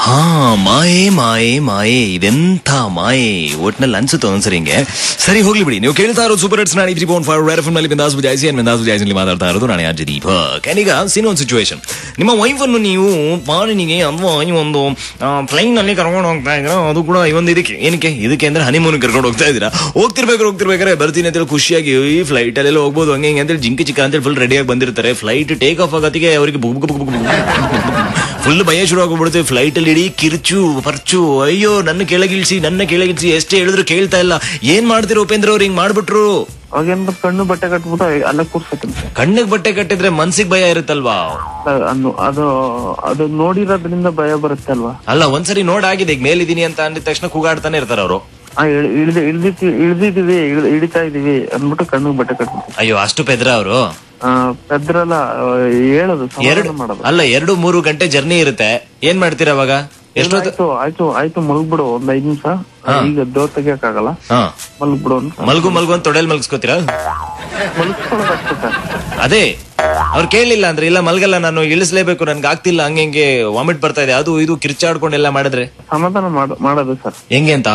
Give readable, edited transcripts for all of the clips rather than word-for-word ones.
ಹಾ, ಮಾಯೆ ಮಾಯೆ ಮಾಯೆ, ಇದೆಂಥ ಮಾಯೆ ಒಟ್ನಲ್ಲಿ ಅನ್ಸುತ್ತೆ ಒಂದ್ಸರಿ ಹಿಂಗೆ. ಸರಿ ಹೋಗ್ಲಿ ಬಿಡಿ, ನೀವು ಕೇಳ್ತಾ ಇರೋದು ಸೂಪರ್ ಹಿಟ್ಸ್ 93.5 ರೆಡ್ ಎಫ್ಎಂ ನಲ್ಲಿ ಬಿಂದಾಸ್ ವಿಜಯ್ ಅಂಡ್ ಬಿಂದಾಸ್ ವಿಜಯ್ ಮಾತಾಡ್ತಾ ಇರೋದು ನಾನು ಆರ್ಜೆ ದೀಪಕ್. ಈಗ ಸೀನ್ ಒಂದು ಸಿಚುವೇಶನ್, ನಿಮ್ಮ ವೈಫ್ ಅನ್ನು ನೀವು ಮಾರ್ನಿಂಗ್ ಅಥವಾ ಈ ಒಂದು ಫ್ಲೈನ್ ನಲ್ಲಿ ಕರ್ಕೊಂಡು ಹೋಗ್ತಾ ಇದ್ದೀರಾ, ಅದು ಕೂಡ ಈ ಒಂದು ಇದಕ್ಕೆ ಅಂದ್ರೆ ಹನಿಮೂನ್ ಕರ್ಕೊಂಡು ಹೋಗ್ತಾ ಇದ್ದೀರಾ. ಹೋಗ್ತಿರ್ಬೇಕಾದ್ರೆ ಬರ್ತೀನಿ ಅಂತೇಳಿ ಖುಷಿಯಾಗಿ ಈ ಫ್ಲೈಟ್ ಅಲ್ಲೆಲ್ಲ ಹೋಗ್ಬೋದು ಹಂಗೆ ಹಿಂಗೆ ಅಂತೇಳಿ ಜಿಂಕಿ ಚಿಕ್ಕ ಅಂತೇಳಿ ಫುಲ್ ರೆಡಿಯಾಗಿ ಬಂದಿರ್ತಾರೆ. ಫ್ಲೈಟ್ ಟೇಕ್ ಆಫ್ ಆಗೋತ್ತಿಗೆ ಅವರಿಗೆ ಫುಲ್ ಭಯ ಶುರು ಆಗೋಗ್ಬಿಡುತ್ತೆ. ಫ್ಲೈಟ್ ಅಲ್ಲಿ ಇಡೀ ಕಿರ್ಚು ಪರ್ಚು, ಅಯ್ಯೋ ನನ್ನ ಕೆಳಗಿಳಿಸಿ ಎಷ್ಟೇ ಹೇಳಿದ್ರು ಕೇಳ್ತಾ ಇಲ್ಲ. ಏನ್ ಮಾಡ್ತಿರೋ ಉಪೇಂದ್ರ ಅವ್ರು ಹಿಂಗ್ ಮಾಡ್ಬಿಟ್ರು? ಅವಾಗೇನ ಕಣ್ಣು ಬಟ್ಟೆ ಕಟ್ಬಿಟ್ಟು ಅಲ್ಲ ಕೂರ್ಸಕ್ಕೆ. ಕಣ್ಣಿಗೆ ಬಟ್ಟೆ ಕಟ್ಟಿದ್ರೆ ಮನ್ಸಿಗೆ ಭಯ ಇರುತ್ತಲ್ವಾ? ಅದು ನೋಡಿರೋದ್ರಿಂದ ಭಯ ಬರುತ್ತೆ ಅಲ್ವಾ? ಅಲ್ಲ, ಒಂದ್ಸರಿ ನೋಡಾಗಿದೆ, ಈಗ ಮೇಲಿದೀನಿ ಅಂತ ಅಂದಿದ ತಕ್ಷಣ ಕೂಗಾಡ್ತಾನೆ ಇರ್ತಾರ ಅವರು. ಇಳಿತಾ ಇದೀವಿ ಅಂದ್ಬಿಟ್ಟು ಕಣ್ಣಿಗೆ ಬಟ್ಟೆ ಕಟ್ಬಿಟ್ಟು. ಅಯ್ಯೋ, ಅಷ್ಟು ಪೆದ್ರ ಅವರು? ಪೆದ್ರಲ್ಲ, ಹೇಳೋದು ಮಾಡೋದು. ಅಲ್ಲ, 2-3 ಗಂಟೆ ಜರ್ನಿ ಇರುತ್ತೆ, ಏನ್ ಮಾಡ್ತೀರಾ ಅವಾಗ? ಎಷ್ಟೊತ್ತು ಆಯ್ತು ಮಲ್ಗ್ಬಿಡು, ಒಂದ್ 5 ನಿಮಿಷ, ಈಗ ಡೋರ್ ತೆಗಿಯಕ್ ಆಗಲ್ಲ, ಮಲ್ಗ್ಬಿಡು ಅಂತ. ಮಲ್ಗು ಅಂತ ತೊಡೆಲ್ ಮಲ್ಗಿಸ್ಕೋತೀರಾ? ಮಲ್ಗಿಸ್ಕೊಳ್ಳೋದಷ್ಟೇ ಸರ್. ಅದೇ ಅವ್ರು ಕೇಳಲಿಲ್ಲ ಅಂದ್ರೆ, ಇಲ್ಲ ಮಲ್ಗಲ್ಲ ನಾನು, ಇಳಿಸ್ಲೇಬೇಕು, ನನ್ಗೆ ಆಗ್ತಿಲ್ಲ, ಹಂಗೆ ವಾಮಿಟ್ ಬರ್ತಾ ಇದೆ, ಅದು ಇದು ಕಿರ್ಚಾಡ್ಕೊಂಡೆಲ್ಲ ಮಾಡಿದ್ರೆ ಸಮಾಧಾನ ಮಾಡೋದು ಸರ್. ಹೆಂಗೆ ಅಂತ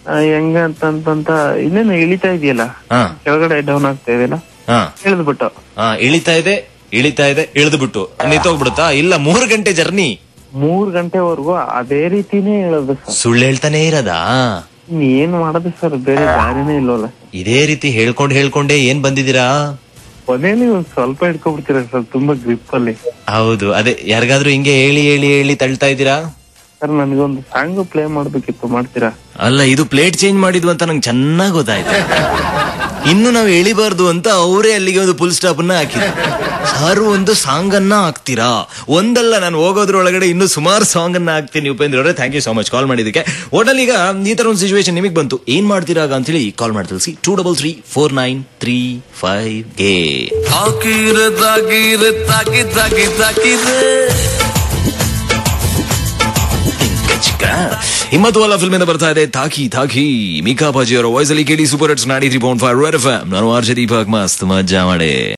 ಇನ್ನೇನು ಇಳಿತಾ ಇದೆಯಲ್ಲ, ಕೆಳಗಡೆ ಡೌನ್ ಆಗ್ತಾ ಇದೆಯಲ್ಲ, ಇಳಿದ್ಬಿಟ್ಟು ಇಳಿತಾ ಇದೆ ಇಳಿದ್ಬಿಟ್ಟು ನಿಂತೋಗ್ಬಿಡುತ್ತಾ? ಇಲ್ಲ, 3 ಗಂಟೆ ಜರ್ನಿ, 3 ಗಂಟೆವರೆಗೂ ಅದೇ ರೀತಿನೇ ಹೇಳೋದು ಸರ್. ಸುಳ್ಳು ಹೇಳ್ತಾನೆ ಇರೋದಾ? ಏನ್ ಮಾಡೋದು ಸರ್, ಬೇರೆ ದಾರಿನೇ ಇಲ್ವಲ್ಲ. ಇದೇ ರೀತಿ ಹೇಳ್ಕೊಂಡೇ ಏನ್ ಬಂದಿದ್ದೀರಾ? ಕೊನೆಯಲ್ಲಿ ಒಂದ್ ಸ್ವಲ್ಪ ಹಿಡ್ಕೊಬಿಡ್ತೀರಾ ಸರ್, ತುಂಬಾ ಗ್ರಿಪ್ ಅಲ್ಲಿ. ಹೌದು, ಅದೇ ಯಾರಿಗಾದ್ರೂ ಹಿಂಗೆ ಹೇಳಿ ತಳ್ತಾ ಇದ್ದೀರಾ? ಸರ್, ನನಗೊಂದು ಸಾಂಗ್ ಪ್ಲೇ ಮಾಡ್ಬೇಕಿತ್ತು, ಮಾಡ್ತೀರಾ? ಅಲ್ಲ, ಇದು ಪ್ಲೇಟ್ ಚೇಂಜ್ ಮಾಡಿದ್ವು ಅಂತ ನಂಗೆ ಚೆನ್ನಾಗಿ ಗೊತ್ತಾಯ್ತು. ಇನ್ನು ನಾವು ಎಳಿಬಾರ್ದು ಅಂತ ಅವರೇ ಅಲ್ಲಿಗೆ ಒಂದು ಫುಲ್ ಸ್ಟಾಪ್ ಅನ್ನ ಹಾಕಿದ್ರು. ಸಾರು ಒಂದು ಸಾಂಗ್ ಅನ್ನ ಹಾಕ್ತೀರಾ? ಒಂದಲ್ಲ, ನಾನು ಹೋಗೋದ್ರ ಒಳಗಡೆ ಇನ್ನು ಸುಮಾರು ಸಾಂಗ್ ಅನ್ನ ಹಾಕ್ತೀನಿ. ಉಪೇಂದ್ರ ಅವರೇ, thank you so much call ಮಾಡಿದಕ್ಕೆ. ಒಟ್ಟಲ್ಲಿ ಈಗ ಈ ತರ ಒಂದು ಸಿಚುವೇಶನ್ ನಿಮಗೆ ಬಂತು, ಏನ್ ಮಾಡ್ತೀರಾ ಅಂತೇಳಿ ಕಾಲ್ ಮಾಡಿ ತಿಳಿಸಿ 23349335ಗೆ. ಹಿಮ್ಮತ್ ವಾಲಾ ಫಿಲ್ಮ್ ಇಂದ ಬರ್ತಾ ಇದೆ ತಾಕಿ ಮಿಕಾ ಬಾಜಿ ಅವರ ವಾಯ್ಸ್ ಅಲ್ಲಿ ಕೇಳಿ. Super hits 93.5 red FM. ನಾನು ಆರ್ಜೆ ದೀಪಕ್, ಮಸ್ತ್ ಮಜಾ ಮಾಡಿ.